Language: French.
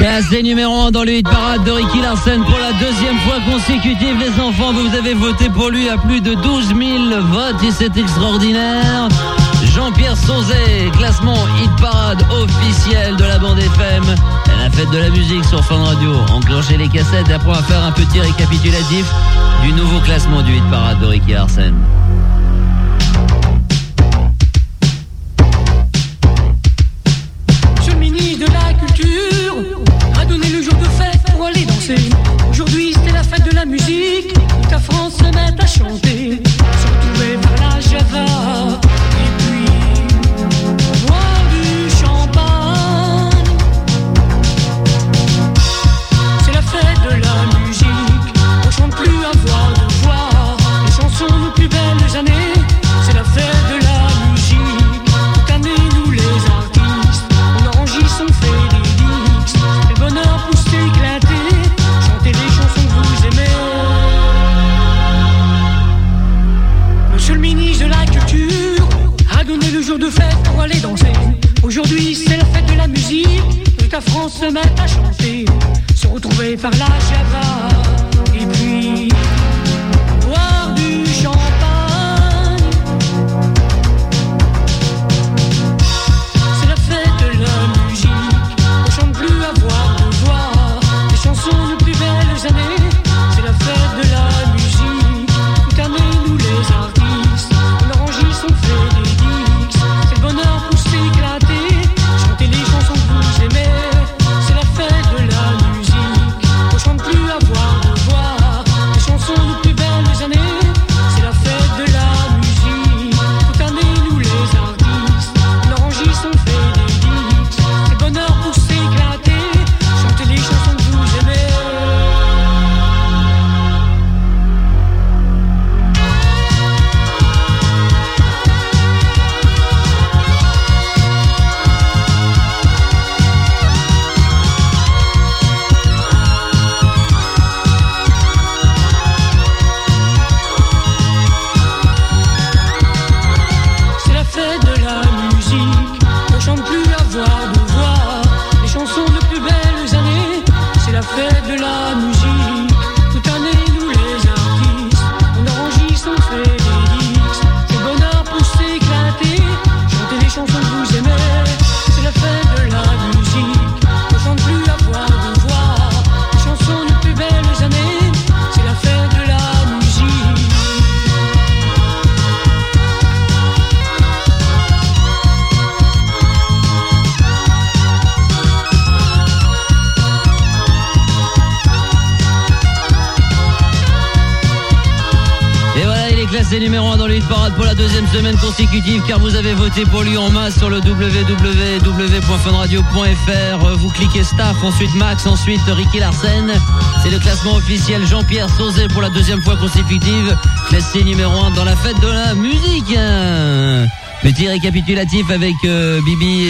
Classé numéro 1 dans le hit parade de Ricky Larsen pour la deuxième fois consécutive. Les enfants, vous avez voté pour lui à plus de 12 000 votes et c'est extraordinaire. Jean-Pierre Sauzet, classement hit parade officiel de la bande FM. Et la fête de la musique sur Fun Radio. Enclenchez les cassettes et après on va faire un petit récapitulatif du nouveau classement du hit parade de Ricky Larsen. Monsieur le ministre de la Culture a donné le jour de fête pour aller danser. Aujourd'hui c'était la fête de la musique, toute la France se met à chanter. Se retrouver par la Java. Aujourd'hui c'est la fête de la musique, toute la France se met à chanter, se retrouver par la Java, et puis boire du champagne. C'est la fête de la musique, on chante plus à voix de voix, les chansons les plus belles années. C'est la fête de la musique, toute année nous les artistes, on enregistre, on fait des dix, c'est le bonheur pour s'éclater. Classé numéro 1 dans le hit parade pour la deuxième semaine consécutive car vous avez voté pour lui en masse sur le www.funradio.fr. Vous cliquez staff, ensuite Max, ensuite Ricky Larsen. C'est le classement officiel. Jean-Pierre Sauzet pour la deuxième fois consécutive, classé numéro 1 dans la fête de la musique. Petit récapitulatif avec Bibi